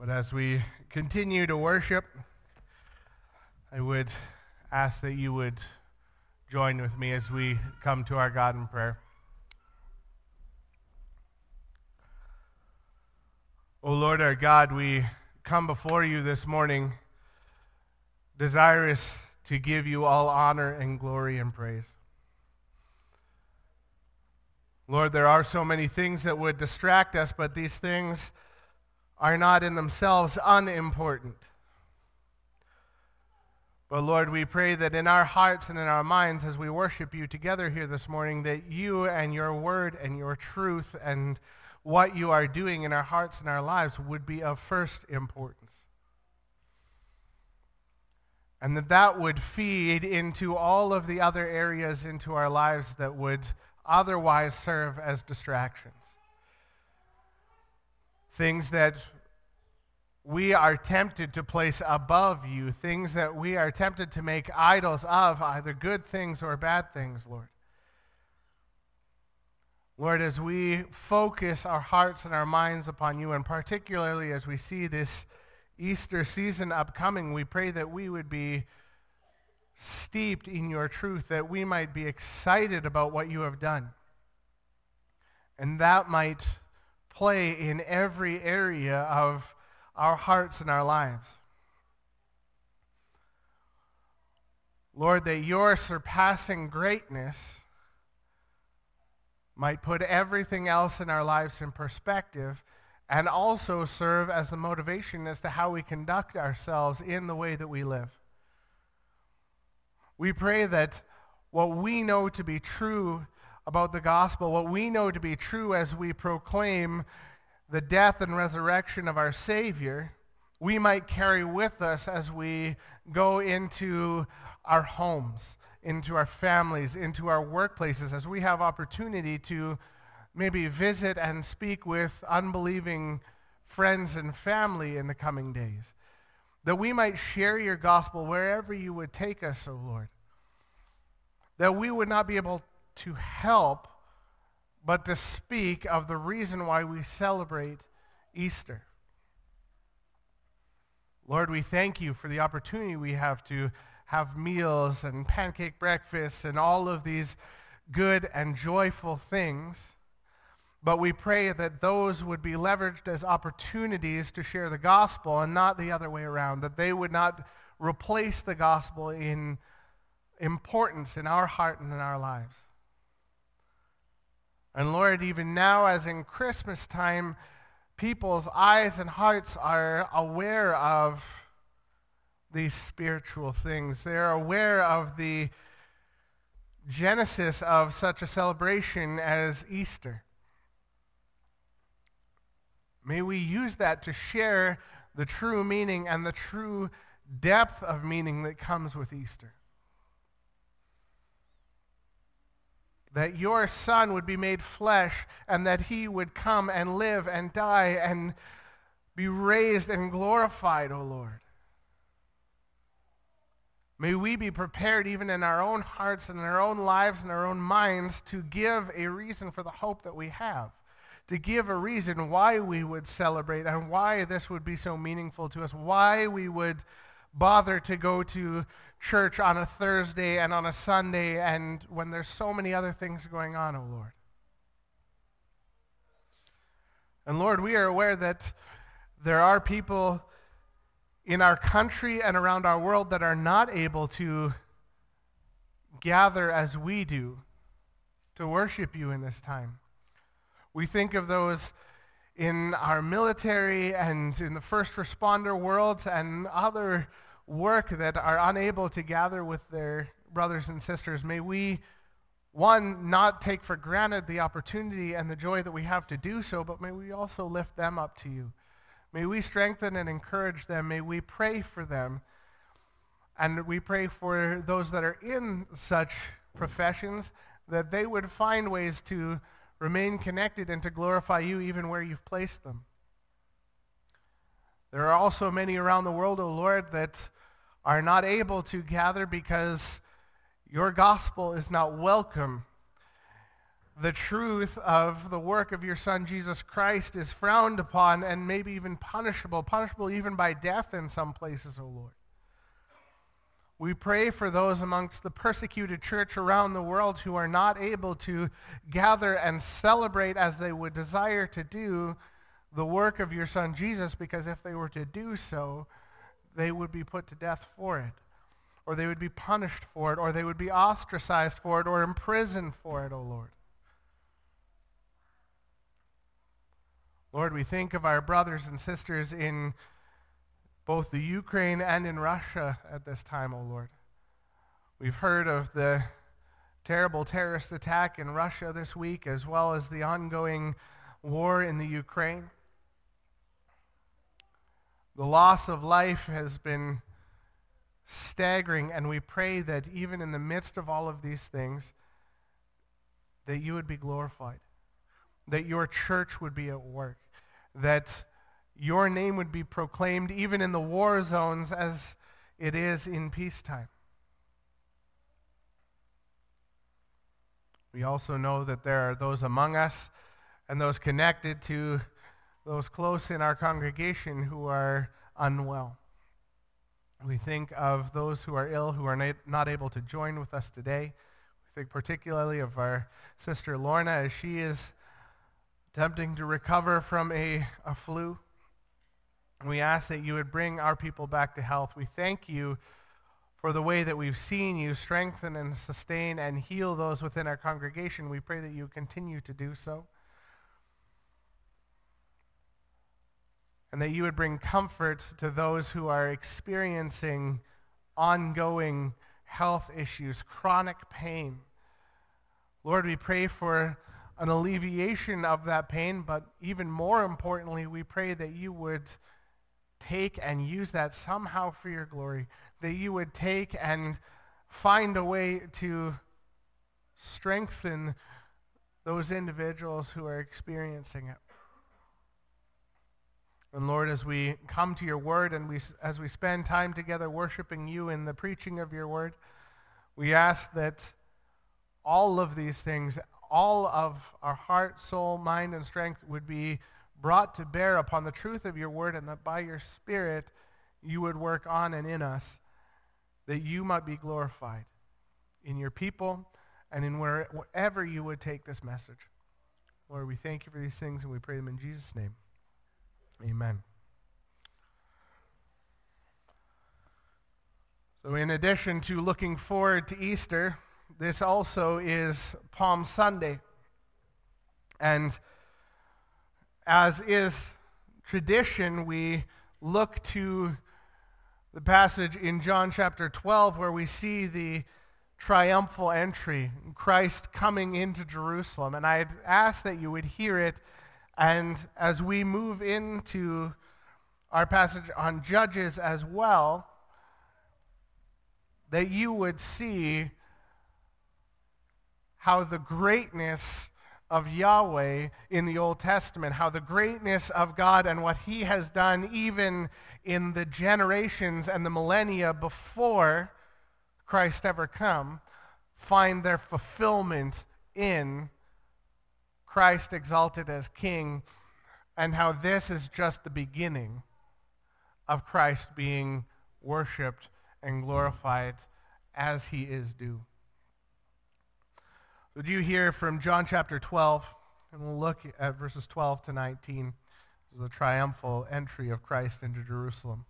But as we continue to worship, I would ask that you would join with me as we come to our God in prayer. O Lord our God, we come before you this morning desirous to give you all honor and glory and praise. Lord, there are so many things that would distract us, but these things are not in themselves unimportant. But Lord, we pray that in our hearts and in our minds as we worship you together here this morning, that you and your word and your truth and what you are doing in our hearts and our lives would be of first importance. And that would feed into all of the other areas into our lives that would otherwise serve as distractions. Things that we are tempted to place above you, things that we are tempted to make idols of, either good things or bad things, Lord. Lord, as we focus our hearts and our minds upon you, and particularly as we see this Easter season upcoming, we pray that we would be steeped in your truth, that we might be excited about what you have done. And that might play in every area of our hearts and our lives. Lord, that your surpassing greatness might put everything else in our lives in perspective and also serve as the motivation as to how we conduct ourselves in the way that we live. We pray that what we know to be true about the gospel, what we know to be true as we proclaim the death and resurrection of our Savior, we might carry with us as we go into our homes, into our families, into our workplaces, as we have opportunity to maybe visit and speak with unbelieving friends and family in the coming days. That we might share your gospel wherever you would take us, O Lord. That we would not be able to help but to speak of the reason why we celebrate Easter. Lord, we thank you for the opportunity we have to have meals and pancake breakfasts and all of these good and joyful things. But we pray that those would be leveraged as opportunities to share the gospel and not the other way around, that they would not replace the gospel in importance in our heart and in our lives. And Lord, even now as in Christmas time, people's eyes and hearts are aware of these spiritual things. They're aware of the genesis of such a celebration as Easter. May we use that to share the true meaning and the true depth of meaning that comes with Easter. That your Son would be made flesh and that he would come and live and die and be raised and glorified, O Lord. May we be prepared even in our own hearts and in our own lives and our own minds to give a reason for the hope that we have, to give a reason why we would celebrate and why this would be so meaningful to us, why we would bother to go to church on a Thursday and on a Sunday and when there's so many other things going on, oh Lord. And Lord, we are aware that there are people in our country and around our world that are not able to gather as we do to worship you in this time. We think of those in our military and in the first responder worlds and other work that are unable to gather with their brothers and sisters. May we, one, not take for granted the opportunity and the joy that we have to do so, but may we also lift them up to you. May we strengthen and encourage them. May we pray for them. And we pray for those that are in such professions that they would find ways to remain connected and to glorify you even where you've placed them. There are also many around the world, O Lord, that are not able to gather because your gospel is not welcome the truth of the work of your Son, Jesus Christ, is frowned upon and maybe even punishable even by death in some places, O Lord. We pray for those amongst the persecuted church around the world who are not able to gather and celebrate as they would desire to do the work of your Son Jesus, because if they were to do so, they would be put to death for it, or they would be punished for it, or they would be ostracized for it, or imprisoned for it, O Lord. Lord, we think of our brothers and sisters in both the Ukraine and in Russia at this time, O Lord. We've heard of the terrible terrorist attack in Russia this week, as well as the ongoing war in the Ukraine. The loss of life has been staggering, and we pray that even in the midst of all of these things, that you would be glorified, that your church would be at work, that your name would be proclaimed even in the war zones as it is in peacetime. We also know that there are those among us and those connected to those close in our congregation who are unwell. We think of those who are ill, who are not able to join with us today. We think particularly of our sister Lorna as she is attempting to recover from a flu. We ask that you would bring our people back to health. We thank you for the way that we've seen you strengthen and sustain and heal those within our congregation. We pray that you continue to do so. And that you would bring comfort to those who are experiencing ongoing health issues, chronic pain. Lord, we pray for an alleviation of that pain, but even more importantly, we pray that you would take and use that somehow for your glory, that you would take and find a way to strengthen those individuals who are experiencing it. And Lord, as we come to your word and as we spend time together worshiping you in the preaching of your word, we ask that all of these things, all of our heart, soul, mind, and strength would be brought to bear upon the truth of your word, and that by your Spirit you would work on and in us, that you might be glorified in your people and in wherever you would take this message. Lord, we thank you for these things, and we pray them in Jesus' name. Amen. So in addition to looking forward to Easter, this also is Palm Sunday. And as is tradition, we look to the passage in John chapter 12 where we see the triumphal entry, Christ coming into Jerusalem. And I'd ask that you would hear it, and as we move into our passage on Judges as well, that you would see how the greatness of Yahweh in the Old Testament, how the greatness of God and what he has done even in the generations and the millennia before Christ ever come, find their fulfillment in Christ exalted as King, and how this is just the beginning of Christ being worshipped and glorified as he is due. Would you hear from John chapter 12, and we'll look at verses 12 to 19. This is the triumphal entry of Christ into Jerusalem.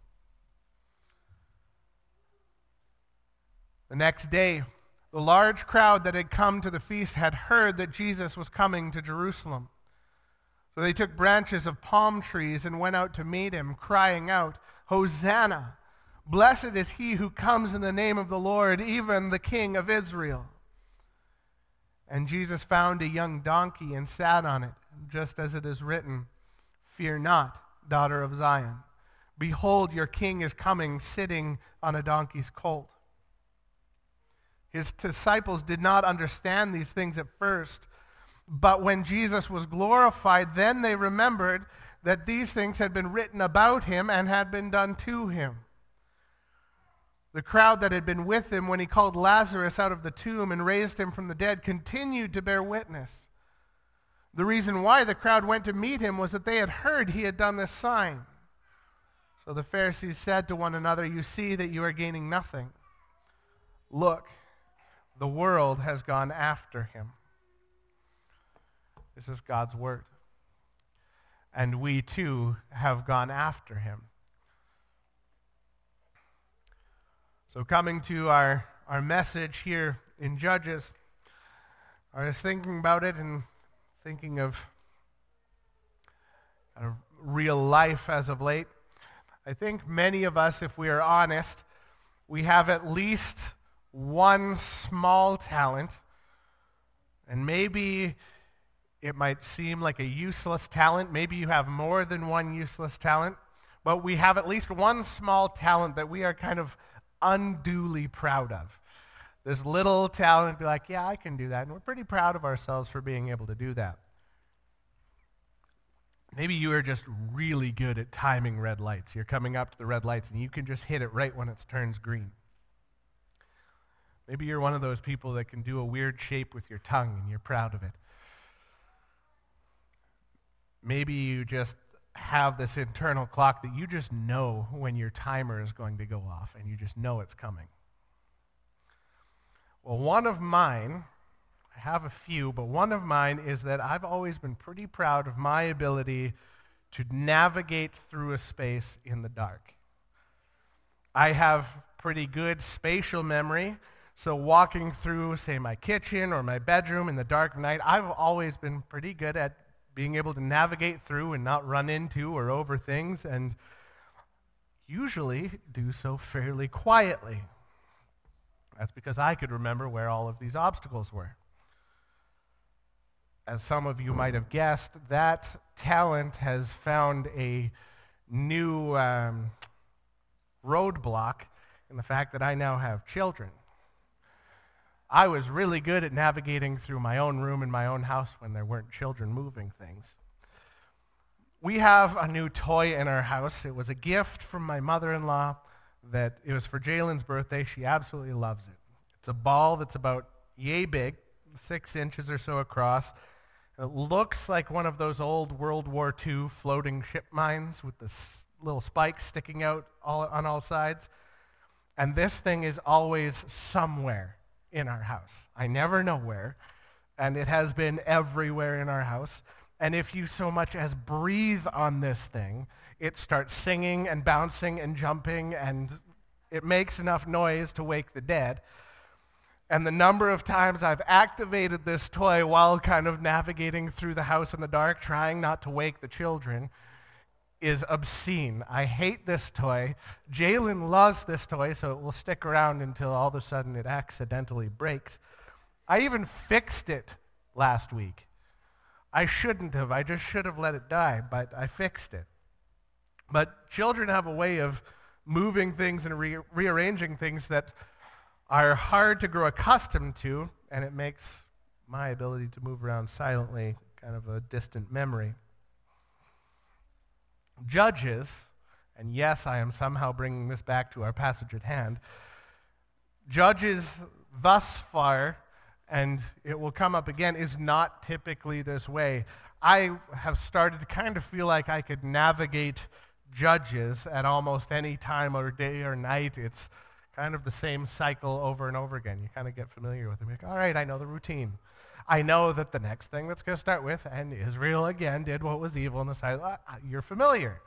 The next day, the large crowd that had come to the feast had heard that Jesus was coming to Jerusalem. So they took branches of palm trees and went out to meet him, crying out, "Hosanna! Blessed is he who comes in the name of the Lord, even the King of Israel." And Jesus found a young donkey and sat on it, just as it is written, "Fear not, daughter of Zion. Behold, your king is coming, sitting on a donkey's colt." His disciples did not understand these things at first, but when Jesus was glorified, then they remembered that these things had been written about him and had been done to him. The crowd that had been with him when he called Lazarus out of the tomb and raised him from the dead continued to bear witness. The reason why the crowd went to meet him was that they had heard he had done this sign. So the Pharisees said to one another, "You see that you are gaining nothing. Look, the world has gone after him." This is God's word. And we too have gone after him. So coming to our message here in Judges, I was thinking about it and thinking of real life as of late. I think many of us, if we are honest, we have at least one small talent, and maybe it might seem like a useless talent. Maybe you have more than one useless talent, but we have at least one small talent that we are kind of unduly proud of. This little talent, be like, yeah, I can do that, and we're pretty proud of ourselves for being able to do that. Maybe you are just really good at timing red lights. You're coming up to the red lights, and you can just hit it right when it turns green. Maybe you're one of those people that can do a weird shape with your tongue, and you're proud of it. Maybe you just have this internal clock that you just know when your timer is going to go off, and you just know it's coming. Well, one of mine, I have a few, but one of mine is that I've always been pretty proud of my ability to navigate through a space in the dark. I have pretty good spatial memory, so walking through, say, my kitchen or my bedroom in the dark night, I've always been pretty good at being able to navigate through and not run into or over things, and usually do so fairly quietly. That's because I could remember where all of these obstacles were. As some of you might have guessed, that talent has found a new roadblock in the fact that I now have children. I was really good at navigating through my own room in my own house when there weren't children moving things. We have a new toy in our house. It was a gift from my mother-in-law. That it was for Jalen's birthday. She absolutely loves it. It's a ball that's about yay big, 6 inches or so across. It looks like one of those old World War II floating ship mines with the little spikes sticking out on all sides. And this thing is always somewhere in our house. I never know where, and it has been everywhere in our house. And if you so much as breathe on this thing, it starts singing and bouncing and jumping, and it makes enough noise to wake the dead. And the number of times I've activated this toy while kind of navigating through the house in the dark, trying not to wake the children, is obscene. I hate this toy. Jalen loves this toy, so it will stick around until all of a sudden it accidentally breaks. I even fixed it last week. I shouldn't have. I just should have let it die, but I fixed it. But children have a way of moving things and rearranging things that are hard to grow accustomed to, and it makes my ability to move around silently kind of a distant memory. Judges, and yes, I am somehow bringing this back to our passage at hand, Judges thus far, and it will come up again, is not typically this way. I have started to kind of feel like I could navigate Judges at almost any time or day or night. It's kind of the same cycle over and over again. You kind of get familiar with it. You're like, all right, I know the routine. I know that the next thing that's going to start with, and Israel again did what was evil in the sight. You're familiar.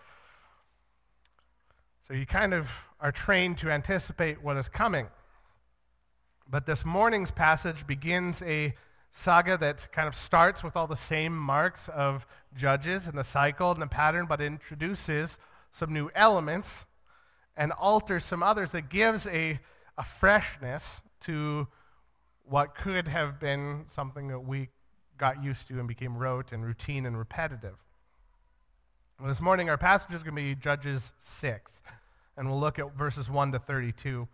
So you kind of are trained to anticipate what is coming. But this morning's passage begins a saga that kind of starts with all the same marks of Judges and the cycle and the pattern, but introduces some new elements and alters some others that gives a freshness to what could have been something that we got used to and became rote and routine and repetitive. Well, this morning our passage is going to be Judges 6, and we'll look at verses 1 to 32.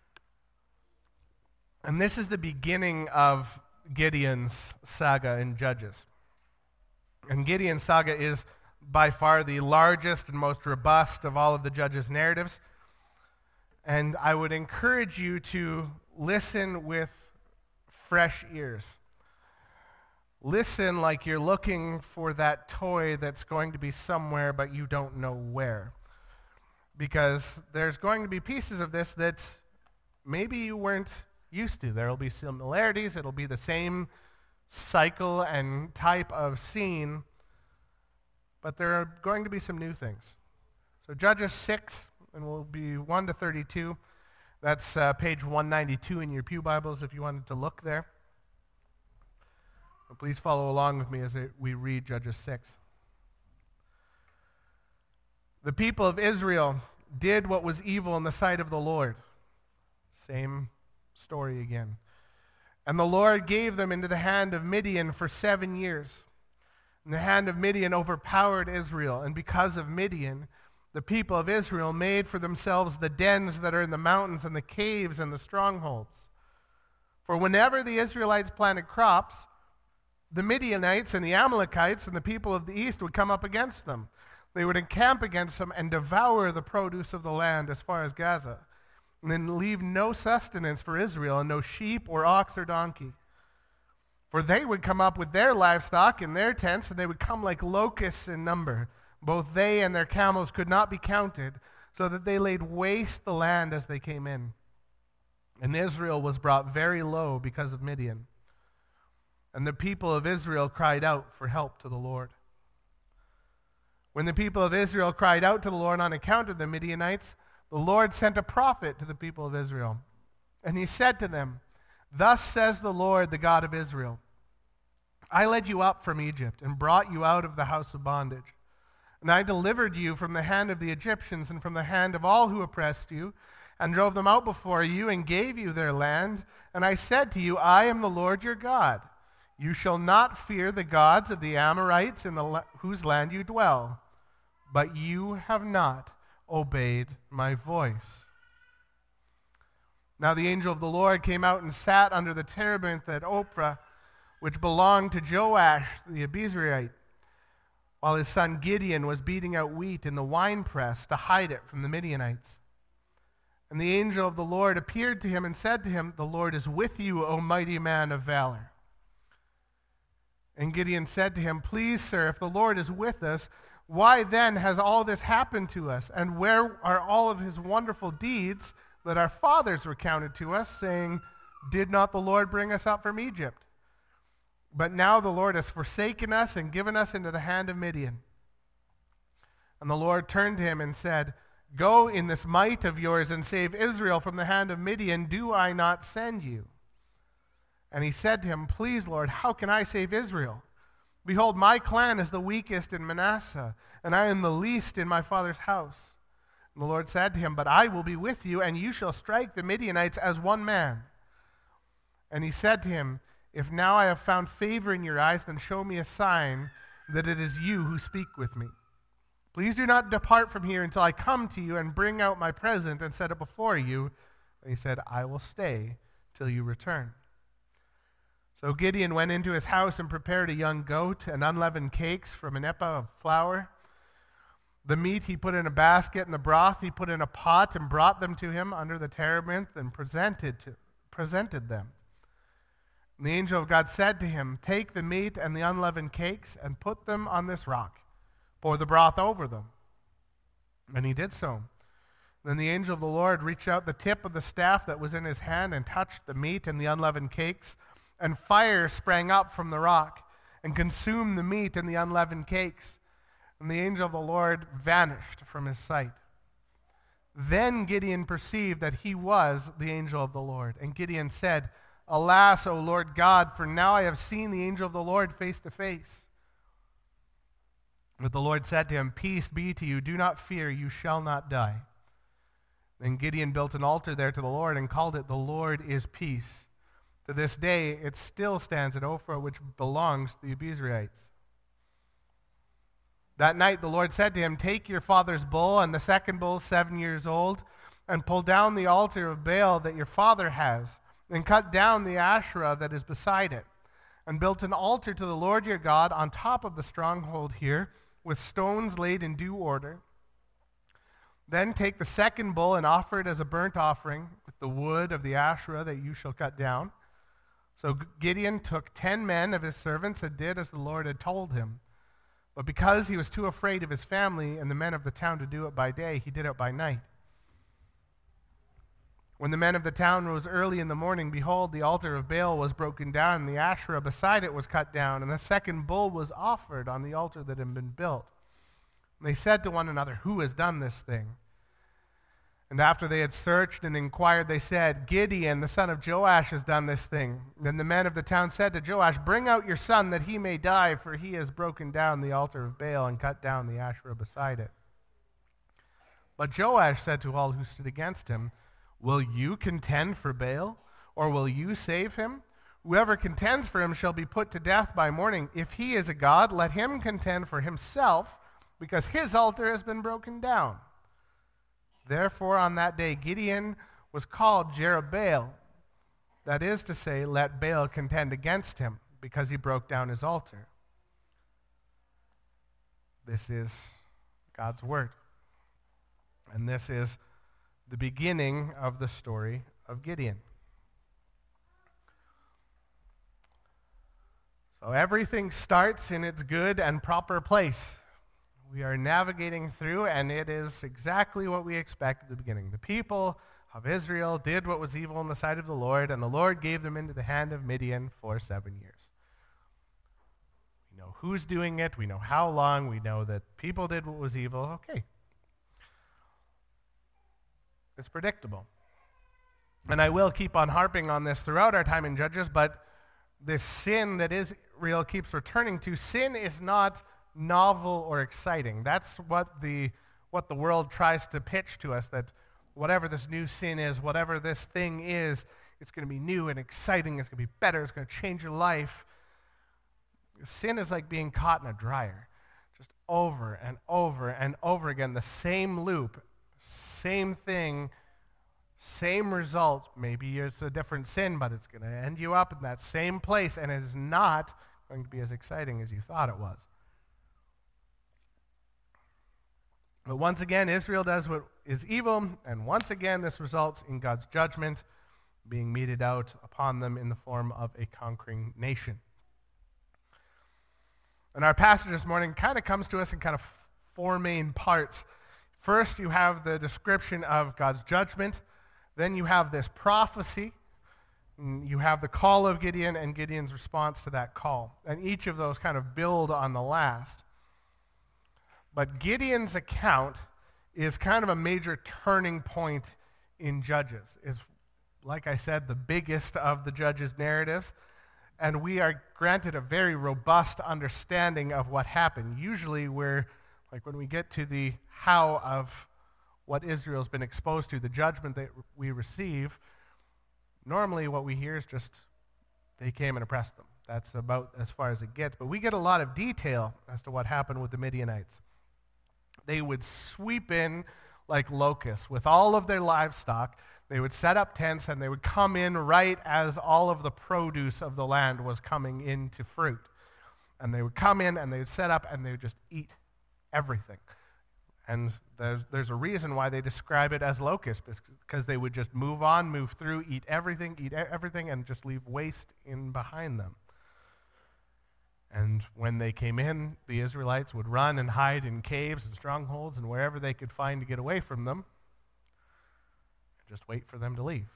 And this is the beginning of Gideon's saga in Judges. And Gideon's saga is by far the largest and most robust of all of the Judges' narratives. And I would encourage you to listen with fresh ears. Listen like you're looking for that toy that's going to be somewhere, but you don't know where. Because there's going to be pieces of this that maybe you weren't used to. There will be similarities. It'll be the same cycle and type of scene, but there are going to be some new things. So Judges 6, and we'll be 1 to 32. That's page 192 in your pew Bibles if you wanted to look there. But please follow along with me as we read Judges 6. The people of Israel did what was evil in the sight of the Lord. Same story again. And the Lord gave them into the hand of Midian for 7 years. And the hand of Midian overpowered Israel. And because of Midian, the people of Israel made for themselves the dens that are in the mountains and the caves and the strongholds. For whenever the Israelites planted crops, the Midianites and the Amalekites and the people of the east would come up against them. They would encamp against them and devour the produce of the land as far as Gaza, and then leave no sustenance for Israel, and no sheep or ox or donkey. For they would come up with their livestock in their tents, and they would come like locusts in number. Both they and their camels could not be counted, so that they laid waste the land as they came in. And Israel was brought very low because of Midian. And the people of Israel cried out for help to the Lord. When the people of Israel cried out to the Lord on account of the Midianites, the Lord sent a prophet to the people of Israel. And he said to them, "Thus says the Lord, the God of Israel, I led you up from Egypt and brought you out of the house of bondage. And I delivered you from the hand of the Egyptians and from the hand of all who oppressed you, and drove them out before you and gave you their land. And I said to you, I am the Lord your God. You shall not fear the gods of the Amorites in whose land you dwell. But you have not obeyed my voice." Now the angel of the Lord came out and sat under the terebinth at Ophrah, which belonged to Joash the Abiezrite, while his son Gideon was beating out wheat in the winepress to hide it from the Midianites. And the angel of the Lord appeared to him and said to him, "The Lord is with you, O mighty man of valor." And Gideon said to him, "Please, sir, if the Lord is with us, why then has all this happened to us? And where are all of his wonderful deeds that our fathers recounted to us, saying, 'Did not the Lord bring us up from Egypt?' But now the Lord has forsaken us and given us into the hand of Midian." And the Lord turned to him and said, "Go in this might of yours and save Israel from the hand of Midian. Do I not send you?" And he said to him, "Please, Lord, how can I save Israel? Behold, my clan is the weakest in Manasseh, and I am the least in my father's house." And the Lord said to him, "But I will be with you, and you shall strike the Midianites as one man." And he said to him, "If now I have found favor in your eyes, then show me a sign that it is you who speak with me. Please do not depart from here until I come to you and bring out my present and set it before you." And he said, "I will stay till you return." So Gideon went into his house and prepared a young goat and unleavened cakes from an ephah of flour. The meat he put in a basket, and the broth he put in a pot, and brought them to him under the terebinth and presented them. And the angel of God said to him, "Take the meat and the unleavened cakes and put them on this rock. Pour the broth over them." And he did so. Then the angel of the Lord reached out the tip of the staff that was in his hand and touched the meat and the unleavened cakes, and fire sprang up from the rock and consumed the meat and the unleavened cakes. And the angel of the Lord vanished from his sight. Then Gideon perceived that he was the angel of the Lord. And Gideon said, "Alas, O Lord God, for now I have seen the angel of the Lord face to face." But the Lord said to him, "Peace be to you. Do not fear. You shall not die." Then Gideon built an altar there to the Lord and called it, "The Lord is Peace." To this day, it still stands at Ophrah, which belongs to the Abiezrites. That night the Lord said to him, "Take your father's bull and the second bull 7 years old, and pull down the altar of Baal that your father has, and cut down the Asherah that is beside it, and build an altar to the Lord your God on top of the stronghold here, with stones laid in due order. Then take the second bull and offer it as a burnt offering with the wood of the Asherah that you shall cut down. So Gideon took 10 men of his servants and did as the Lord had told him. But because he was too afraid of his family and the men of the town to do it by day, he did it by night. When the men of the town rose early in the morning, behold, the altar of Baal was broken down, and the Asherah beside it was cut down, and the second bull was offered on the altar that had been built. And they said to one another, "Who has done this thing?" And after they had searched and inquired, they said, "Gideon, the son of Joash, has done this thing." Then the men of the town said to Joash, "Bring out your son that he may die, for he has broken down the altar of Baal and cut down the Asherah beside it." But Joash said to all who stood against him, "Will you contend for Baal, or will you save him? Whoever contends for him shall be put to death by morning. If he is a god, let him contend for himself, because his altar has been broken down." Therefore, on that day, Gideon was called Jerubbaal. That is to say, let Baal contend against him, because he broke down his altar. This is God's word. And this is the beginning of the story of Gideon. So everything starts in its good and proper place. We are navigating through, and it is exactly what we expect at the beginning. The people of Israel did what was evil in the sight of the Lord, and the Lord gave them into the hand of Midian for 7 years. We know who's doing it. We know how long. We know that people did what was evil. Okay. It's predictable. And I will keep on harping on this throughout our time in Judges, but this sin that Israel keeps returning to, sin is not novel or exciting. That's what the world tries to pitch to us, that whatever this new sin is, whatever this thing is, it's going to be new and exciting, it's going to be better, it's going to change your life. Sin is like being caught in a dryer, just over and over and over again, the same loop, same thing, same result. Maybe it's a different sin, but it's going to end you up in that same place, and it is not going to be as exciting as you thought it was. But once again, Israel does what is evil, and once again, this results in God's judgment being meted out upon them in the form of a conquering nation. And our passage this morning kind of comes to us in kind of four main parts. First, you have the description of God's judgment. Then you have this prophecy. You have the call of Gideon and Gideon's response to that call. And each of those kind of build on the last. But Gideon's account is kind of a major turning point in Judges. It's, like I said, the biggest of the Judges' narratives. And we are granted a very robust understanding of what happened. Usually when we get to the how of what Israel's been exposed to, the judgment that we receive, normally what we hear is just they came and oppressed them. That's about as far as it gets. But we get a lot of detail as to what happened with the Midianites. They would sweep in like locusts with all of their livestock. They would set up tents, and they would come in right as all of the produce of the land was coming into fruit. And they would come in, and they would set up, and they would just eat everything. And there's a reason why they describe it as locusts, because they would just move on, move through, eat everything, and just leave waste in behind them. And when they came in, the Israelites would run and hide in caves and strongholds and wherever they could find to get away from them, and just wait for them to leave.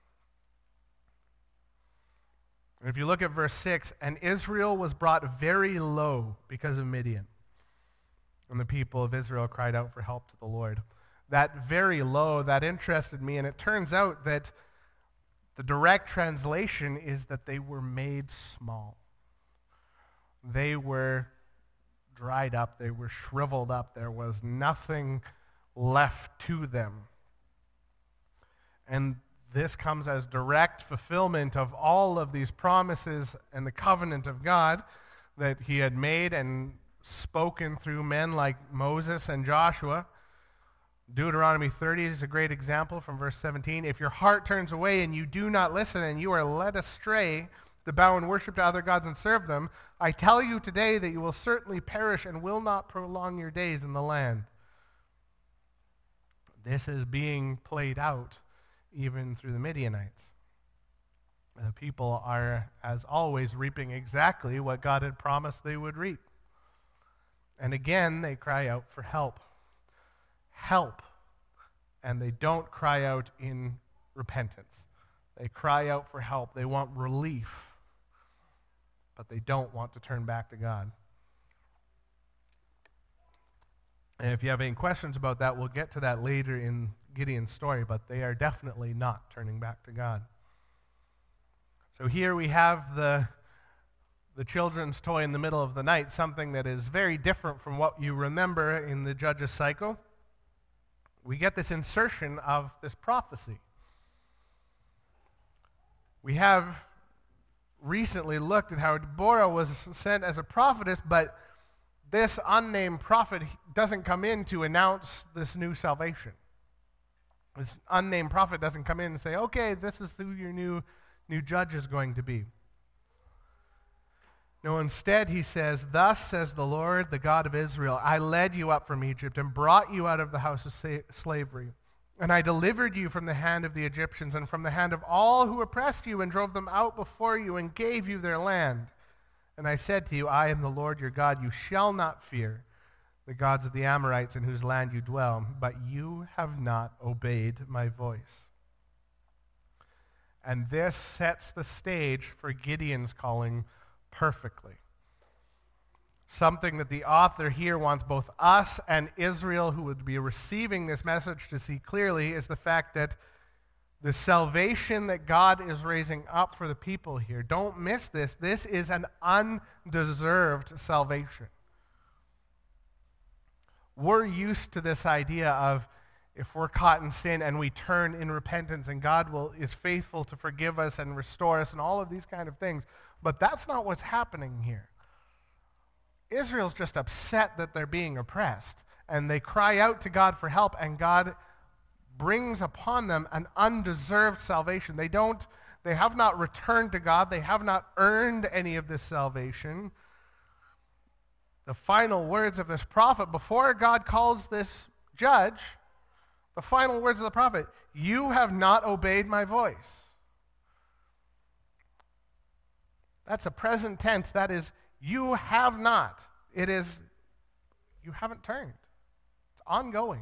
And if you look at verse 6, "And Israel was brought very low because of Midian. And the people of Israel cried out for help to the Lord." That very low, that interested me, and it turns out that the direct translation is that they were made small. They were dried up. They were shriveled up. There was nothing left to them. And this comes as direct fulfillment of all of these promises and the covenant of God that he had made and spoken through men like Moses and Joshua. Deuteronomy 30 is a great example from verse 17. "If your heart turns away and you do not listen and you are led astray to bow and worship to other gods and serve them, I tell you today that you will certainly perish and will not prolong your days in the land." This is being played out even through the Midianites. The people are, as always, reaping exactly what God had promised they would reap. And again, they cry out for help. Help. And they don't cry out in repentance. They cry out for help. They want relief. But they don't want to turn back to God. And if you have any questions about that, we'll get to that later in Gideon's story, but they are definitely not turning back to God. So here we have the children's toy in the middle of the night, something that is very different from what you remember in the Judges cycle. We get this insertion of this prophecy. We have recently looked at how Deborah was sent as a prophetess, but this unnamed prophet doesn't come in to announce this new salvation. This unnamed prophet doesn't come in and say, okay, this is who your new judge is going to be. No, instead he says, thus says the Lord, the God of Israel, I led you up from Egypt and brought you out of the house of slavery. And I delivered you from the hand of the Egyptians and from the hand of all who oppressed you and drove them out before you and gave you their land. And I said to you, I am the Lord your God. You shall not fear the gods of the Amorites in whose land you dwell, but you have not obeyed my voice. And this sets the stage for Gideon's calling perfectly. Something that the author here wants both us and Israel, who would be receiving this message, to see clearly is the fact that the salvation that God is raising up for the people here, don't miss this. This is an undeserved salvation. We're used to this idea of if we're caught in sin and we turn in repentance and God is faithful to forgive us and restore us and all of these kind of things. But that's not what's happening here. Israel's just upset that they're being oppressed, and they cry out to God for help, and God brings upon them an undeserved salvation. They have not returned to God. They have not earned any of this salvation. The final words of this prophet, before God calls this judge, the final words of the prophet, you have not obeyed my voice. That's a present tense. That is, you have not. It is, you haven't turned. It's ongoing.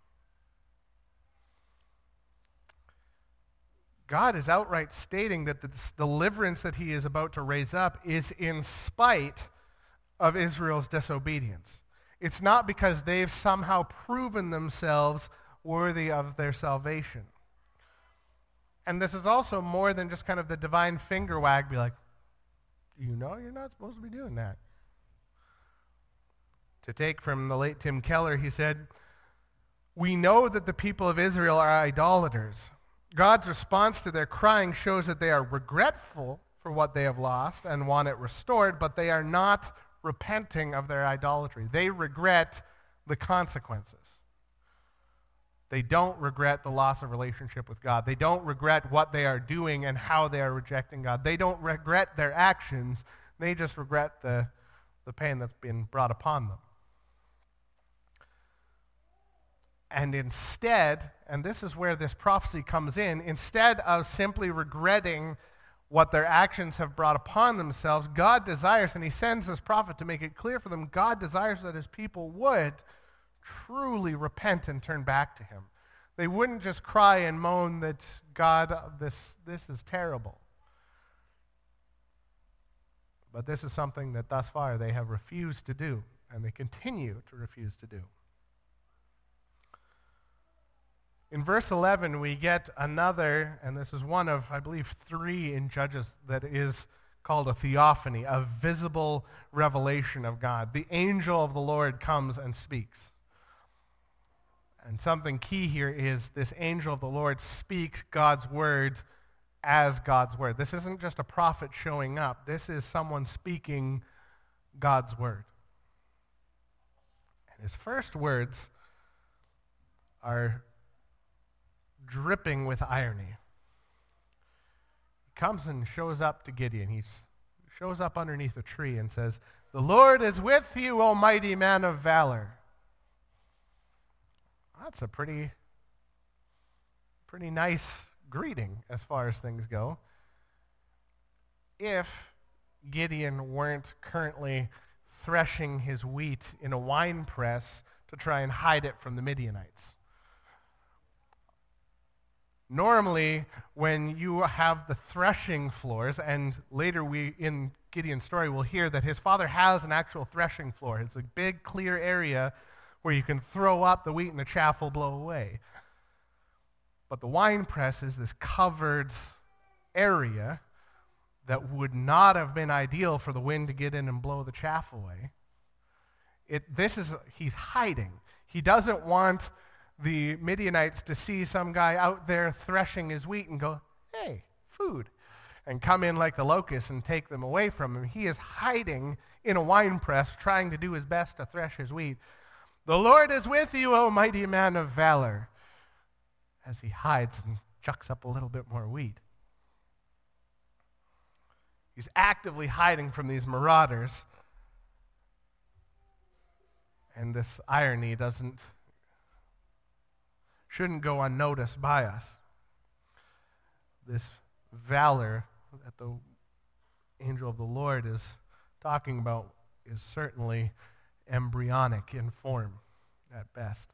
God is outright stating that the deliverance that he is about to raise up is in spite of Israel's disobedience. It's not because they've somehow proven themselves worthy of their salvation. And this is also more than just kind of the divine finger wag, be like, you know you're not supposed to be doing that. To take from the late Tim Keller, he said, we know that the people of Israel are idolaters. God's response to their crying shows that they are regretful for what they have lost and want it restored, but they are not repenting of their idolatry. They regret the consequences. They don't regret the loss of relationship with God. They don't regret what they are doing and how they are rejecting God. They don't regret their actions. They just regret the pain that's been brought upon them. And instead, and this is where this prophecy comes in, instead of simply regretting what their actions have brought upon themselves, God desires, and he sends this prophet to make it clear for them, God desires that his people would truly repent and turn back to him. They wouldn't just cry and moan that, God, this is terrible. But this is something that thus far they have refused to do, and they continue to refuse to do. In verse 11, we get another, and this is one of, I believe, 3 in Judges that is called a theophany, a visible revelation of God. The angel of the Lord comes and speaks. And something key here is this angel of the Lord speaks God's word as God's word. This isn't just a prophet showing up. This is someone speaking God's word. And his first words are dripping with irony. He comes and shows up to Gideon. He shows up underneath a tree and says, "The Lord is with you, O mighty man of valor." That's a pretty nice greeting as far as things go. if Gideon weren't currently threshing his wheat in a wine press to try and hide it from the Midianites. Normally, when you have the threshing floors, and later in Gideon's story, we'll hear that his father has an actual threshing floor. It's a big, clear area where you can throw up the wheat and the chaff will blow away. But the wine press is this covered area that would not have been ideal for the wind to get in and blow the chaff away. He's hiding. He doesn't want the Midianites to see some guy out there threshing his wheat and go, hey, food, and come in like the locusts and take them away from him. He is hiding in a wine press trying to do his best to thresh his wheat. The Lord is with you, O mighty man of valor, as he hides and chucks up a little bit more wheat. He's actively hiding from these marauders. And this irony shouldn't go unnoticed by us. This valor that the angel of the Lord is talking about is certainly embryonic in form at best.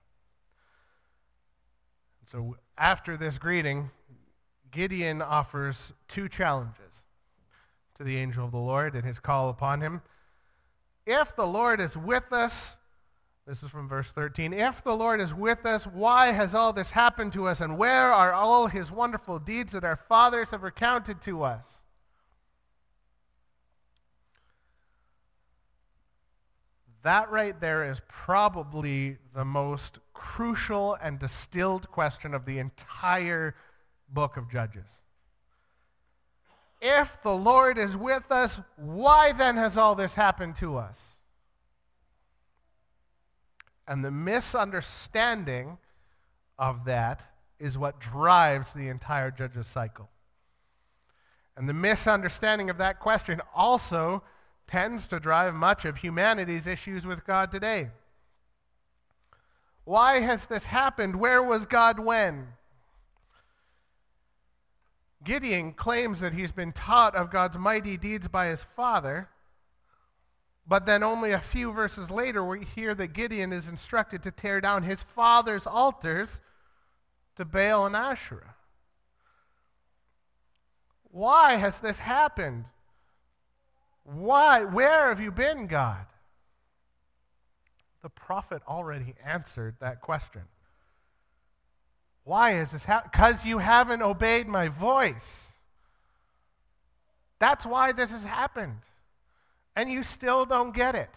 So after this greeting, Gideon offers two challenges to the angel of the Lord in his call upon him. If the Lord is with us, this is from verse 13, if the Lord is with us, why has all this happened to us, and where are all his wonderful deeds that our fathers have recounted to us? That right there is probably the most crucial and distilled question of the entire book of Judges. If the Lord is with us, why then has all this happened to us? And the misunderstanding of that is what drives the entire Judges cycle. And the misunderstanding of that question also tends to drive much of humanity's issues with God today. Why has this happened? Where was God when? Gideon claims that he's been taught of God's mighty deeds by his father, but then only a few verses later we hear that Gideon is instructed to tear down his father's altars to Baal and Asherah. Why has this happened? Why? Where have you been, God? The prophet already answered that question. Why has this happened? Because you haven't obeyed my voice. That's why this has happened. And you still don't get it.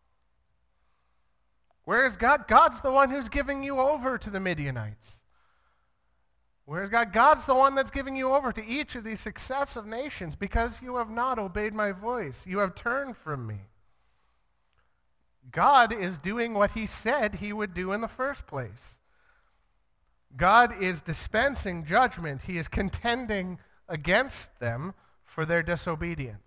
Where is God? God's the one who's giving you over to the Midianites. Where is God? God's the one that's giving you over to each of these successive nations because you have not obeyed my voice. You have turned from me. God is doing what he said he would do in the first place. God is dispensing judgment. He is contending against them for their disobedience.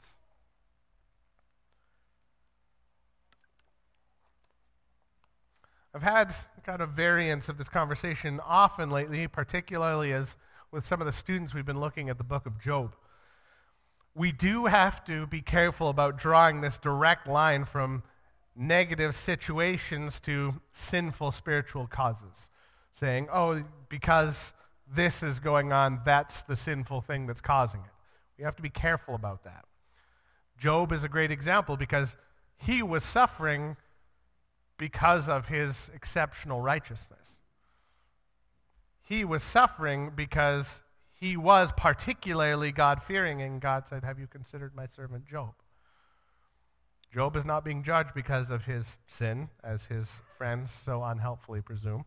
I've had kind of variants of this conversation often lately, particularly as with some of the students we've been looking at the book of Job. We do have to be careful about drawing this direct line from negative situations to sinful spiritual causes, saying, oh, because this is going on, that's the sinful thing that's causing it. We have to be careful about that. Job is a great example because he was suffering because of his exceptional righteousness. He was suffering because he was particularly God-fearing, and God said, have you considered my servant Job? Job is not being judged because of his sin, as his friends so unhelpfully presume.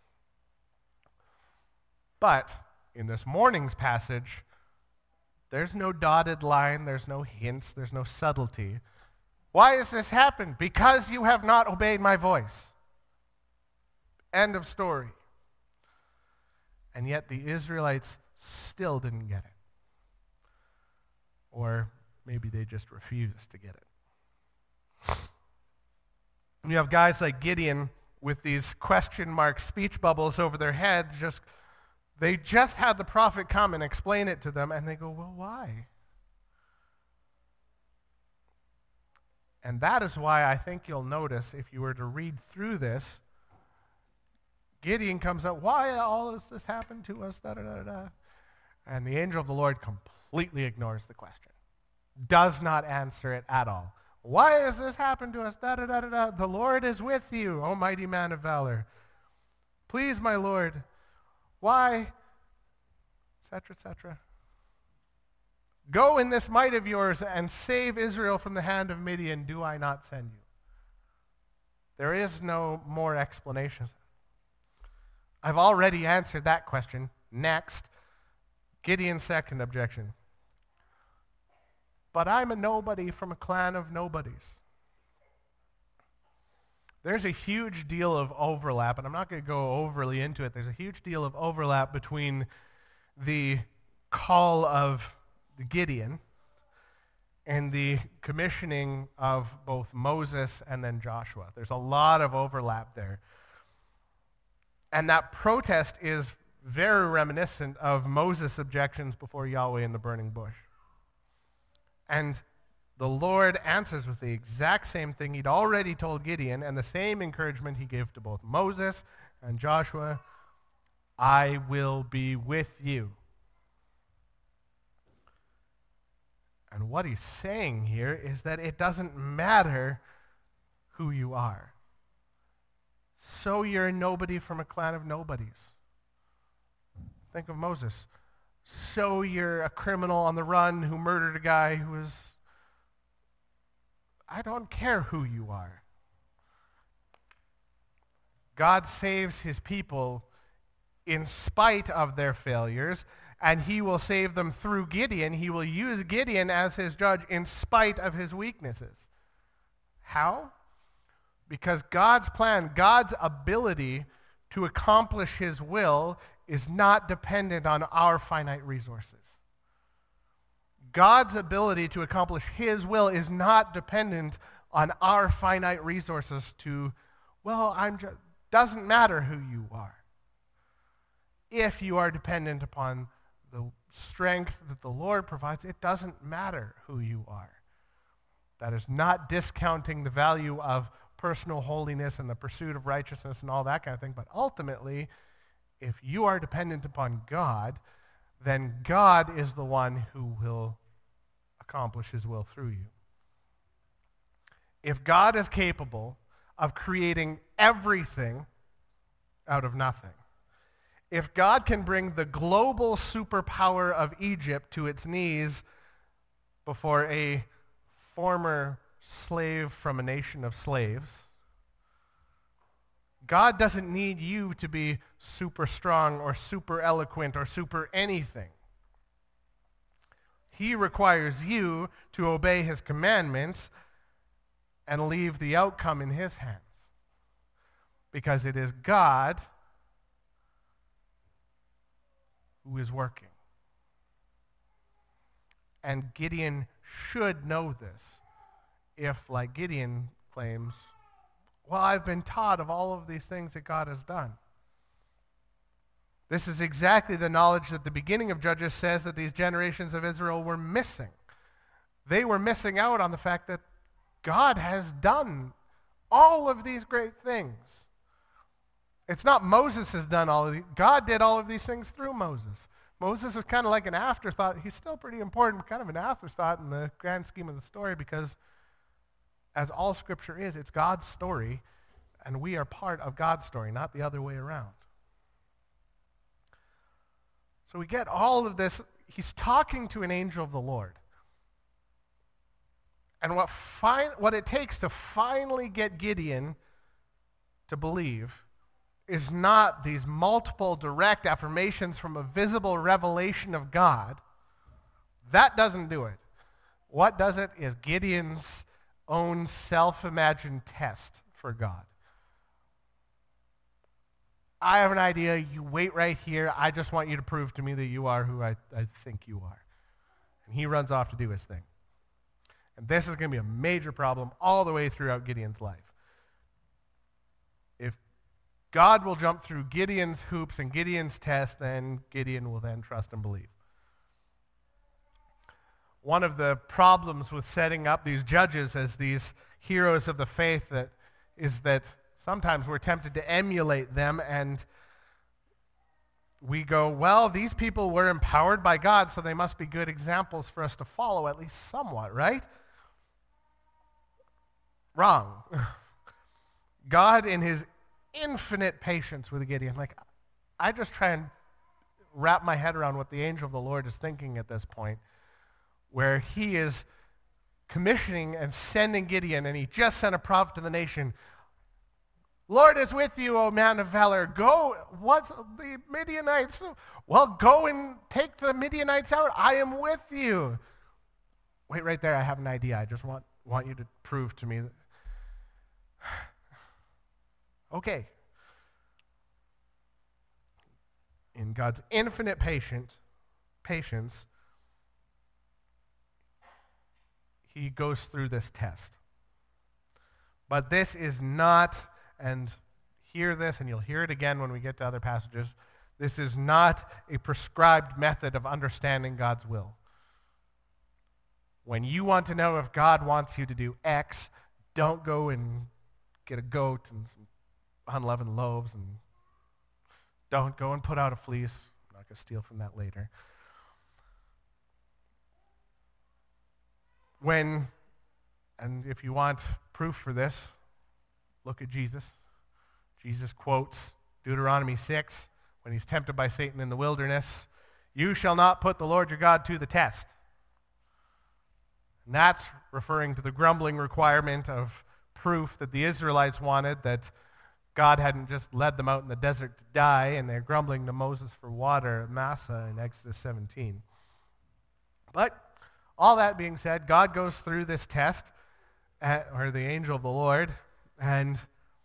But in this morning's passage, there's no dotted line, there's no hints, there's no subtlety. Why has this happened? Because you have not obeyed my voice. End of story. And yet the Israelites still didn't get it. Or maybe they just refused to get it. You have guys like Gideon with these question mark speech bubbles over their head. They just had the prophet come and explain it to them, and they go, well, why? And that is why I think you'll notice, if you were to read through this, Gideon comes up, why all this happened to us, da-da-da-da. And the angel of the Lord completely ignores the question. Does not answer it at all. Why has this happened to us, da-da-da-da-da? The Lord is with you, O mighty man of valor. Please, my Lord, why, etc., etc. Go in this might of yours and save Israel from the hand of Midian. Do I not send you? There is no more explanations. I've already answered that question. Next, Gideon's second objection. But I'm a nobody from a clan of nobodies. There's a huge deal of overlap, and I'm not going to go overly into it. There's a huge deal of overlap between the call of Gideon and the commissioning of both Moses and then Joshua. There's a lot of overlap there. And that protest is very reminiscent of Moses' objections before Yahweh in the burning bush. And the Lord answers with the exact same thing he'd already told Gideon and the same encouragement he gave to both Moses and Joshua. I will be with you. And what he's saying here is that it doesn't matter who you are. So you're a nobody from a clan of nobodies. Think of Moses. So you're a criminal on the run who murdered a guy who was... I don't care who you are. God saves his people in spite of their failures, and he will save them through Gideon. He will use Gideon as his judge in spite of his weaknesses. How? Because God's plan, God's ability to accomplish his will is not dependent on our finite resources. God's ability to accomplish his will is not dependent on our finite resources to, doesn't matter who you are. If you are dependent upon the strength that the Lord provides, it doesn't matter who you are. That is not discounting the value of personal holiness and the pursuit of righteousness and all that kind of thing, but ultimately, if you are dependent upon God, then God is the one who will accomplish his will through you. If God is capable of creating everything out of nothing, if God can bring the global superpower of Egypt to its knees before a former slave from a nation of slaves, God doesn't need you to be super strong or super eloquent or super anything. He requires you to obey his commandments and leave the outcome in his hands. Because it is God who is working. And Gideon should know this if, like Gideon claims, I've been taught of all of these things that God has done. This is exactly the knowledge that the beginning of Judges says that these generations of Israel were missing. They were missing out on the fact that God has done all of these great things. It's not Moses has done all of these. God did all of these things through Moses. Moses is kind of like an afterthought. He's still pretty important, kind of an afterthought in the grand scheme of the story because as all Scripture is, it's God's story, and we are part of God's story, not the other way around. So we get all of this. He's talking to an angel of the Lord. And what it takes to finally get Gideon to believe is not these multiple direct affirmations from a visible revelation of God. That doesn't do it. What does it is Gideon's own self-imagined test for God. I have an idea. You wait right here. I just want you to prove to me that you are who I think you are. And he runs off to do his thing. And this is going to be a major problem all the way throughout Gideon's life. If God will jump through Gideon's hoops and Gideon's test, then Gideon will then trust and believe. One of the problems with setting up these judges as these heroes of the faith is that sometimes we're tempted to emulate them, and we go, well, these people were empowered by God, so they must be good examples for us to follow, at least somewhat, right? Wrong. God, in his infinite patience with Gideon, I just try and wrap my head around what the angel of the Lord is thinking at this point, where he is commissioning and sending Gideon, and he just sent a prophet to the nation. Lord is with you, O man of valor. Go, what's the Midianites? Well, go and take the Midianites out. I am with you. Wait right there, I have an idea. I just want you to prove to me that. Okay. In God's infinite patience, he goes through this test. But this is not, and hear this, and you'll hear it again when we get to other passages, this is not a prescribed method of understanding God's will. When you want to know if God wants you to do X, don't go and get a goat and some unleavened loaves, and don't go and put out a fleece. I'm not going to steal from that later. And if you want proof for this, look at Jesus. Jesus quotes Deuteronomy 6 when he's tempted by Satan in the wilderness. You shall not put the Lord your God to the test. And that's referring to the grumbling requirement of proof that the Israelites wanted, that God hadn't just led them out in the desert to die, and they're grumbling to Moses for water at Massah in Exodus 17. But all that being said, God goes through this test, or the angel of the Lord, and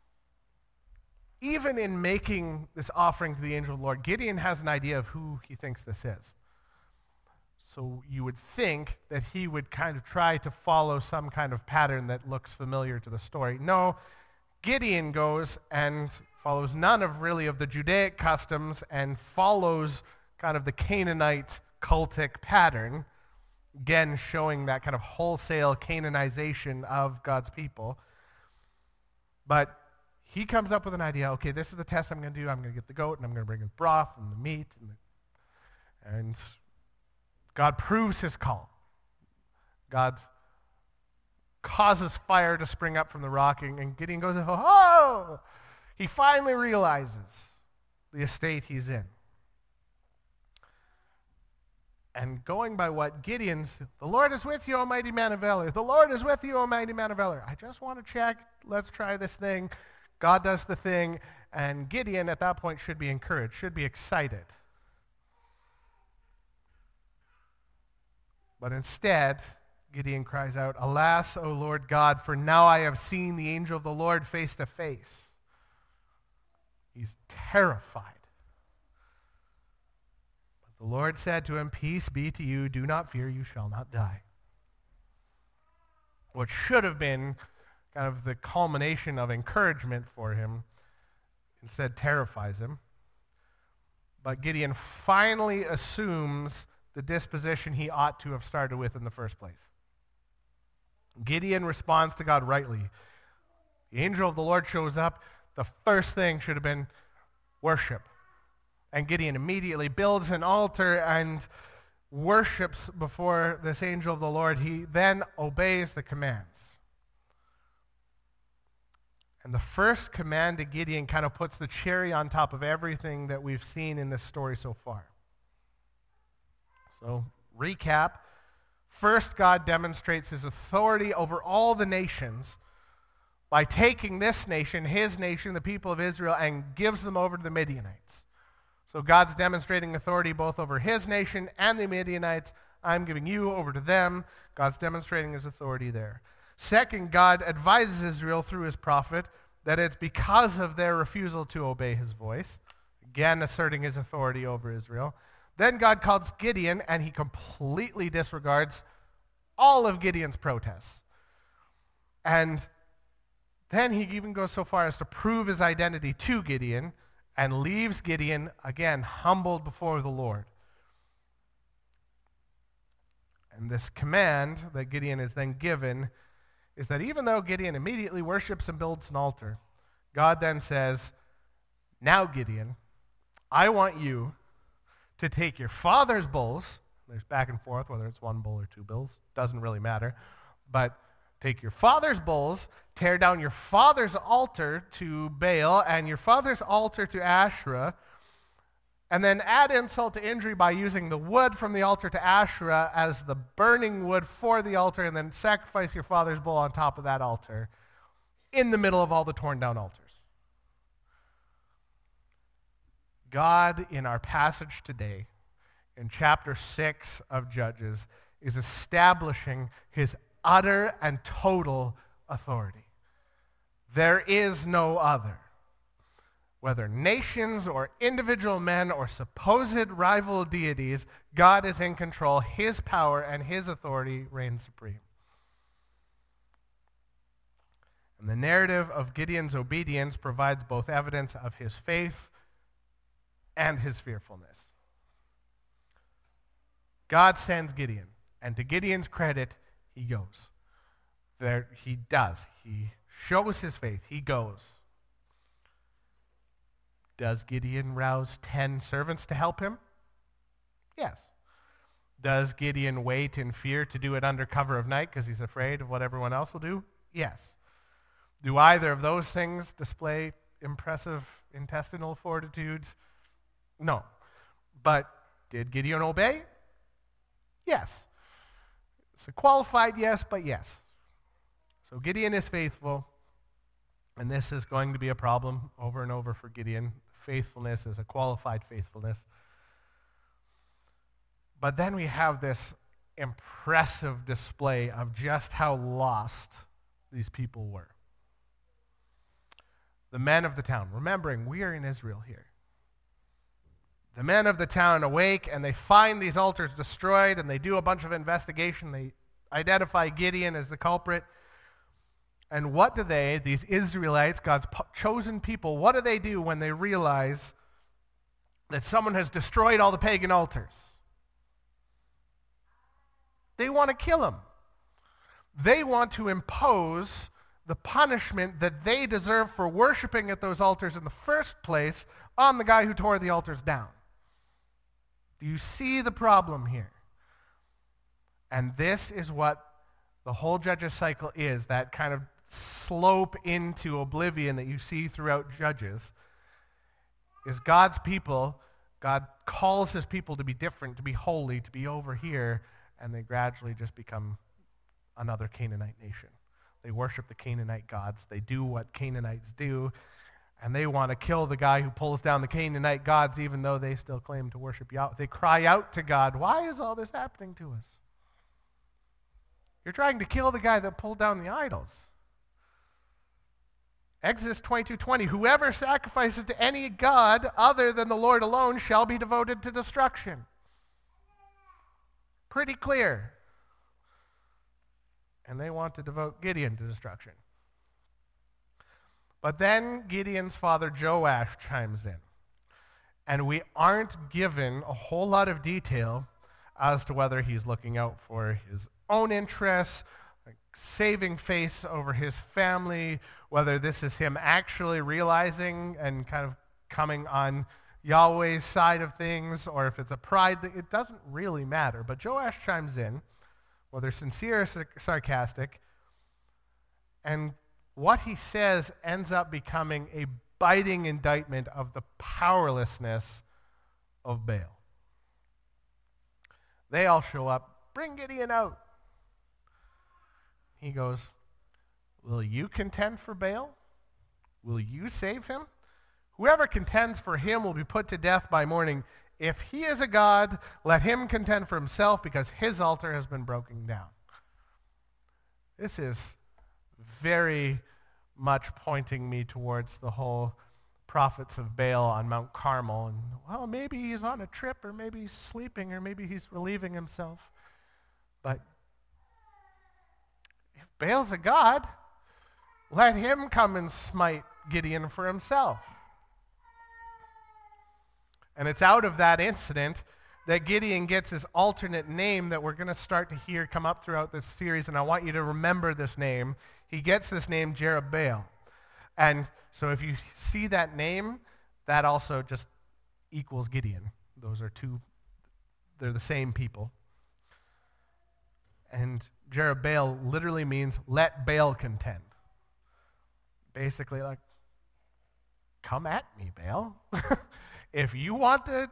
even in making this offering to the angel of the Lord, Gideon has an idea of who he thinks this is. So you would think that he would kind of try to follow some kind of pattern that looks familiar to the story. No, Gideon goes and follows none of the Judaic customs and follows kind of the Canaanite cultic pattern, again showing that kind of wholesale Canaanization of God's people. But he comes up with an idea, okay, this is the test I'm going to do. I'm going to get the goat, and I'm going to bring his broth and the meat. And God proves his call. God causes fire to spring up from the rock, and Gideon goes, oh! He finally realizes the estate he's in. And going by what Gideon's, the Lord is with you, O mighty man of valor. The Lord is with you, O mighty man of valor. I just want to check. Let's try this thing. God does the thing. And Gideon at that point should be encouraged, should be excited. But instead, Gideon cries out, Alas, O Lord God, for now I have seen the angel of the Lord face to face. He's terrified. The Lord said to him, Peace be to you. Do not fear. You shall not die. What should have been kind of the culmination of encouragement for him instead terrifies him. But Gideon finally assumes the disposition he ought to have started with in the first place. Gideon responds to God rightly. The angel of the Lord shows up. The first thing should have been worship. And Gideon immediately builds an altar and worships before this angel of the Lord. He then obeys the commands. And the first command to Gideon kind of puts the cherry on top of everything that we've seen in this story so far. So, recap. First, God demonstrates his authority over all the nations by taking this nation, his nation, the people of Israel, and gives them over to the Midianites. So God's demonstrating authority both over his nation and the Midianites. I'm giving you over to them. God's demonstrating his authority there. Second, God advises Israel through his prophet that it's because of their refusal to obey his voice, again asserting his authority over Israel. Then God calls Gideon, and he completely disregards all of Gideon's protests. And then he even goes so far as to prove his identity to Gideon and leaves Gideon, again, humbled before the Lord. And this command that Gideon is then given is that even though Gideon immediately worships and builds an altar, God then says, now Gideon, I want you to take your father's bulls, there's back and forth whether it's one bull or two bulls, doesn't really matter, but take your father's bulls, tear down your father's altar to Baal and your father's altar to Asherah, and then add insult to injury by using the wood from the altar to Asherah as the burning wood for the altar, and then sacrifice your father's bull on top of that altar in the middle of all the torn down altars. God, in our passage today, in chapter 6 of Judges, is establishing his utter and total authority. There is no other. Whether nations or individual men or supposed rival deities, God is in control. His power and his authority reign supreme. And the narrative of Gideon's obedience provides both evidence of his faith and his fearfulness. God sends Gideon, and to Gideon's credit, he goes. There, he does. He shows his faith. He goes. Does Gideon rouse 10 servants to help him? Yes. Does Gideon wait in fear to do it under cover of night because he's afraid of what everyone else will do? Yes. Do either of those things display impressive intestinal fortitude? No. But did Gideon obey? Yes. It's a qualified yes, but yes. So Gideon is faithful, and this is going to be a problem over and over for Gideon. Faithfulness is a qualified faithfulness. But then we have this impressive display of just how lost these people were. The men of the town, remembering we are in Israel here. The men of the town awake and they find these altars destroyed and they do a bunch of investigation. They identify Gideon as the culprit. And what do they, these Israelites, God's chosen people, what do they do when they realize that someone has destroyed all the pagan altars? They want to kill him. They want to impose the punishment that they deserve for worshiping at those altars in the first place on the guy who tore the altars down. Do you see the problem here? And this is what the whole Judges cycle is, that kind of slope into oblivion that you see throughout Judges, is God's people. God calls his people to be different, to be holy, to be over here, and they gradually just become another Canaanite nation. They worship the Canaanite gods. They do what Canaanites do, and they want to kill the guy who pulls down the Canaanite gods even though they still claim to worship Yahweh. They cry out to God, why is all this happening to us? You're trying to kill the guy that pulled down the idols. Exodus 22:20, whoever sacrifices to any god other than the Lord alone shall be devoted to destruction. Pretty clear. And they want to devote Gideon to destruction. But then Gideon's father Joash chimes in. And we aren't given a whole lot of detail as to whether he's looking out for his own interests, like saving face over his family, whether this is him actually realizing and kind of coming on Yahweh's side of things, or if it's a pride thing. It doesn't really matter. But Joash chimes in, whether sincere or sarcastic, and what he says ends up becoming a biting indictment of the powerlessness of Baal. They all show up, bring Gideon out. He goes, will you contend for Baal? Will you save him? Whoever contends for him will be put to death by morning. If he is a god, let him contend for himself because his altar has been broken down. This is very much pointing me towards the whole prophets of Baal on Mount Carmel. And, well, maybe he's on a trip, or maybe he's sleeping, or maybe he's relieving himself. But if Baal's a god, let him come and smite Gideon for himself. And it's out of that incident that Gideon gets his alternate name that we're going to start to hear come up throughout this series, and I want you to remember this name. He gets this name Jerubbaal. And so if you see that name, that also just equals Gideon. They're the same people. And Jerubbaal literally means let Baal contend. Basically like, come at me, Baal. If you want to,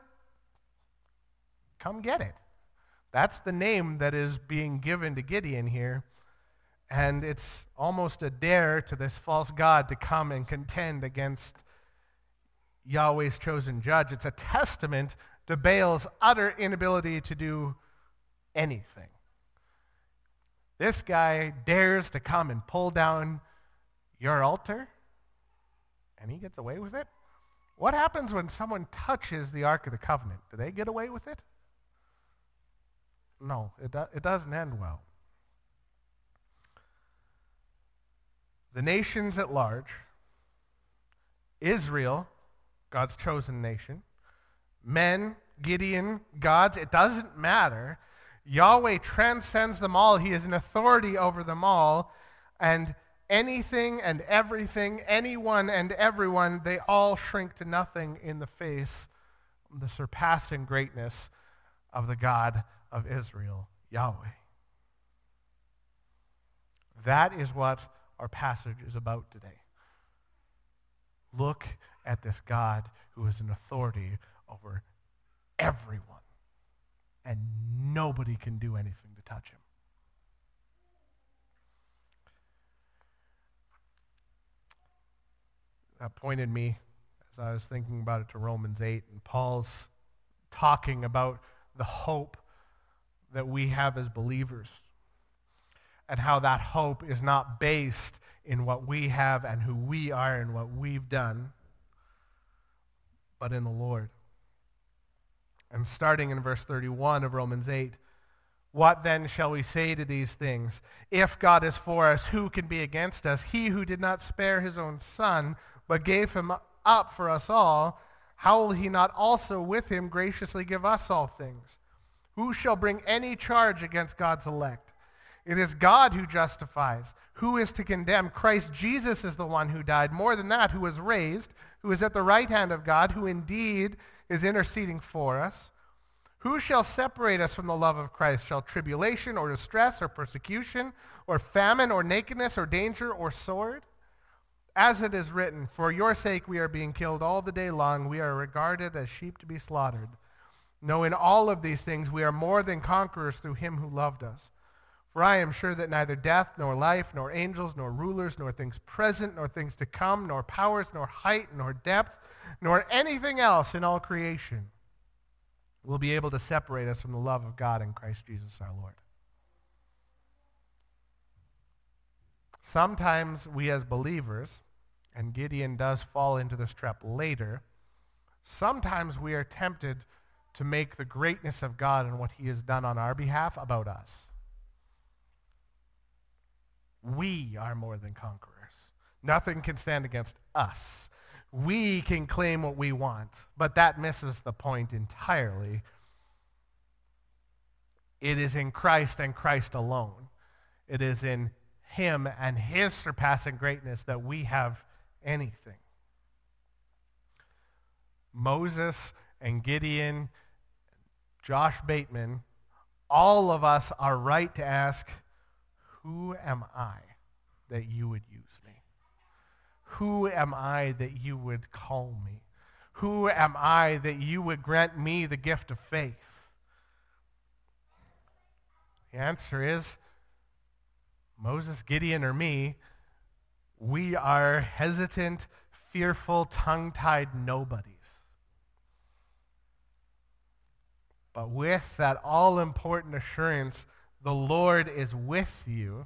come get it. That's the name that is being given to Gideon here. And it's almost a dare to this false god to come and contend against Yahweh's chosen judge. It's a testament to Baal's utter inability to do anything. This guy dares to come and pull down your altar, and he gets away with it? What happens when someone touches the Ark of the Covenant? Do they get away with it? No, it doesn't end well. The nations at large, Israel, God's chosen nation, men, Gideon, gods, it doesn't matter. Yahweh transcends them all. He is an authority over them all. And anything and everything, anyone and everyone, they all shrink to nothing in the face of the surpassing greatness of the God of Israel, Yahweh. That is what our passage is about today. Look at this God who is an authority over everyone, and nobody can do anything to touch him. That pointed me, as I was thinking about it, to Romans 8, and Paul's talking about the hope that we have as believers, and how that hope is not based in what we have and who we are and what we've done, but in the Lord. And starting in verse 31 of Romans 8, what then shall we say to these things? If God is for us, who can be against us? He who did not spare his own son, but gave him up for us all, how will he not also with him graciously give us all things? Who shall bring any charge against God's elect? It is God who justifies. Who is to condemn? Christ Jesus is the one who died. More than that, who was raised, who is at the right hand of God, who indeed is interceding for us. Who shall separate us from the love of Christ? Shall tribulation or distress or persecution or famine or nakedness or danger or sword? As it is written, for your sake we are being killed all the day long. We are regarded as sheep to be slaughtered. No, in all of these things we are more than conquerors through him who loved us. For I am sure that neither death, nor life, nor angels, nor rulers, nor things present, nor things to come, nor powers, nor height, nor depth, nor anything else in all creation will be able to separate us from the love of God in Christ Jesus our Lord. Sometimes we as believers, and Gideon does fall into this trap later, sometimes we are tempted to make the greatness of God and what he has done on our behalf about us. We are more than conquerors. Nothing can stand against us. We can claim what we want, but that misses the point entirely. It is in Christ and Christ alone. It is in him and his surpassing greatness that we have anything. Moses and Gideon, Josh Bateman, all of us are right to ask, who am I that you would use me? Who am I that you would call me? Who am I that you would grant me the gift of faith? The answer is Moses, Gideon, or me. We are hesitant, fearful, tongue-tied nobodies. But with that all-important assurance, the Lord is with you,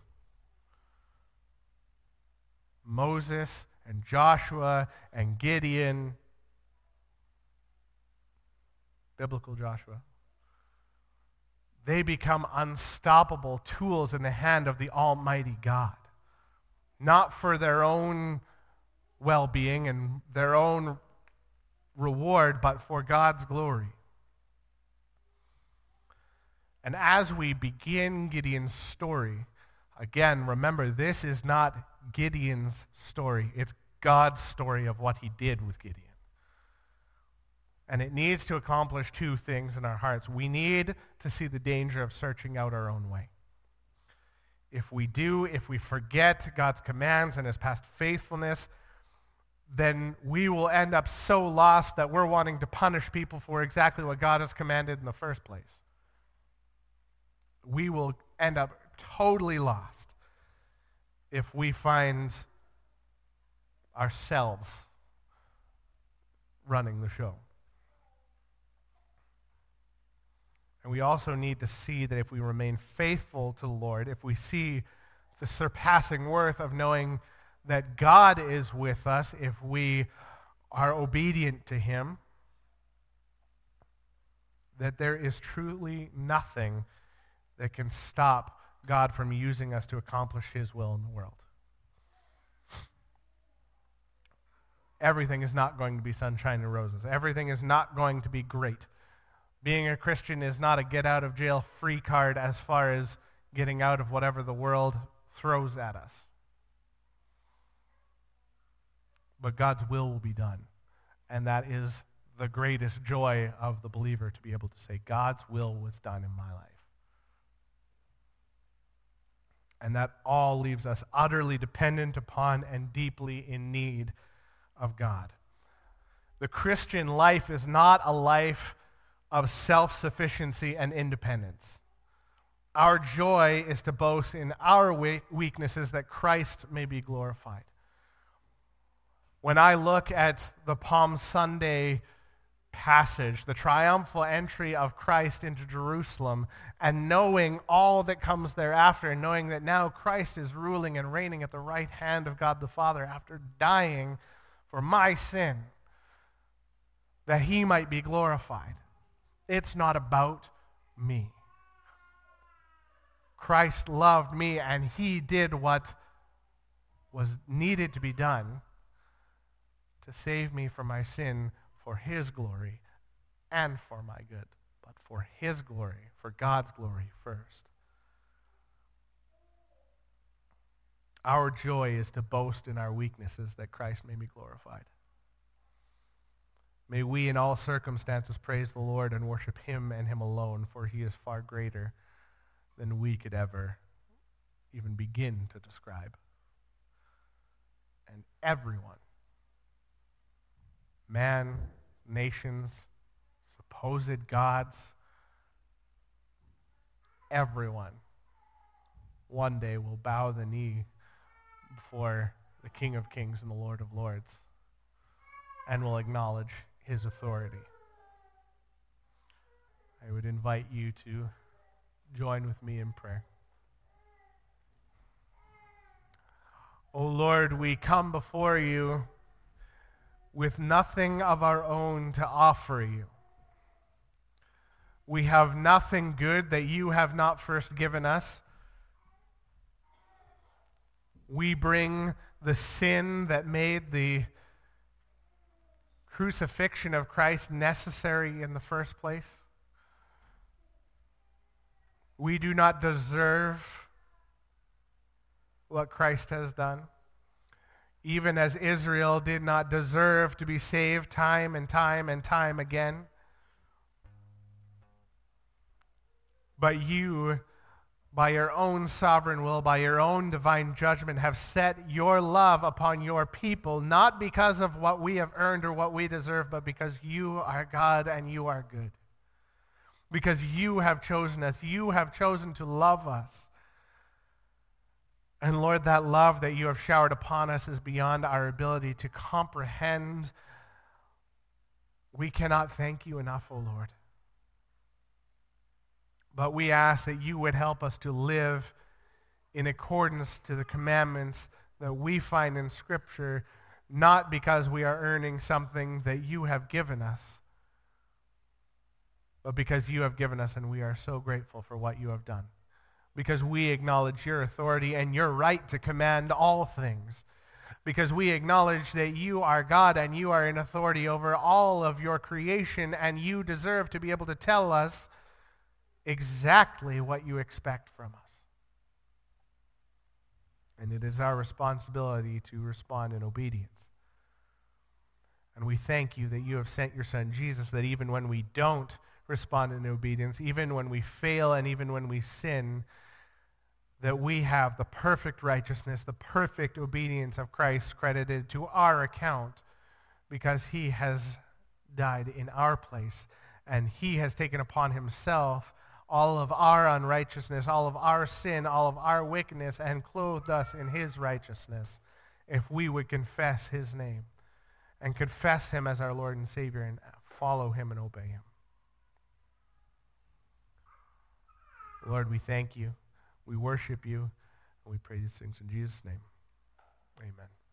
Moses and Joshua and Gideon, biblical Joshua, they become unstoppable tools in the hand of the Almighty God, not for their own well-being and their own reward, but for God's glory. And as we begin Gideon's story, again, remember, this is not Gideon's story. It's God's story of what he did with Gideon. And it needs to accomplish two things in our hearts. We need to see the danger of searching out our own way. If we forget God's commands and his past faithfulness, then we will end up so lost that we're wanting to punish people for exactly what God has commanded in the first place. We will end up totally lost if we find ourselves running the show. And we also need to see that if we remain faithful to the Lord, if we see the surpassing worth of knowing that God is with us, if we are obedient to him, that there is truly nothing that can stop God from using us to accomplish his will in the world. Everything is not going to be sunshine and roses. Everything is not going to be great. Being a Christian is not a get-out-of-jail-free card as far as getting out of whatever the world throws at us. But God's will be done. And that is the greatest joy of the believer, to be able to say, God's will was done in my life. And that all leaves us utterly dependent upon and deeply in need of God. The Christian life is not a life of self-sufficiency and independence. Our joy is to boast in our weaknesses that Christ may be glorified. When I look at the Palm Sunday passage, the triumphal entry of Christ into Jerusalem, and knowing all that comes thereafter, and knowing that now Christ is ruling and reigning at the right hand of God the Father after dying for my sin, that he might be glorified. It's not about me. Christ loved me, and he did what was needed to be done to save me from my sin for his glory and for my good, but for his glory, for God's glory first. Our joy is to boast in our weaknesses that Christ may be glorified. May we in all circumstances praise the Lord and worship him and him alone, for he is far greater than we could ever even begin to describe. And everyone, man, nations, supposed gods, everyone one day will bow the knee before the King of Kings and the Lord of Lords and will acknowledge his authority. I would invite you to join with me in prayer. O Lord, we come before you with nothing of our own to offer you. We have nothing good that you have not first given us. We bring the sin that made the crucifixion of Christ necessary in the first place. We do not deserve what Christ has done, even as Israel did not deserve to be saved time and time and time again. But you, by your own sovereign will, by your own divine judgment, have set your love upon your people, not because of what we have earned or what we deserve, but because you are God and you are good. Because you have chosen us. You have chosen to love us. And Lord, that love that you have showered upon us is beyond our ability to comprehend. We cannot thank you enough, O Lord. But we ask that you would help us to live in accordance to the commandments that we find in Scripture, not because we are earning something that you have given us, but because you have given us, and we are so grateful for what you have done. Because we acknowledge your authority and your right to command all things. Because we acknowledge that you are God and you are in authority over all of your creation, and you deserve to be able to tell us exactly what you expect from us. And it is our responsibility to respond in obedience. And we thank you that you have sent your Son, Jesus, that even when we don't respond in obedience, even when we fail and even when we sin, that we have the perfect righteousness, the perfect obedience of Christ credited to our account because he has died in our place and he has taken upon himself all of our unrighteousness, all of our sin, all of our wickedness, and clothed us in his righteousness if we would confess his name and confess him as our Lord and Savior and follow him and obey him. Lord, we thank you. We worship you. And we pray these things in Jesus' name. Amen.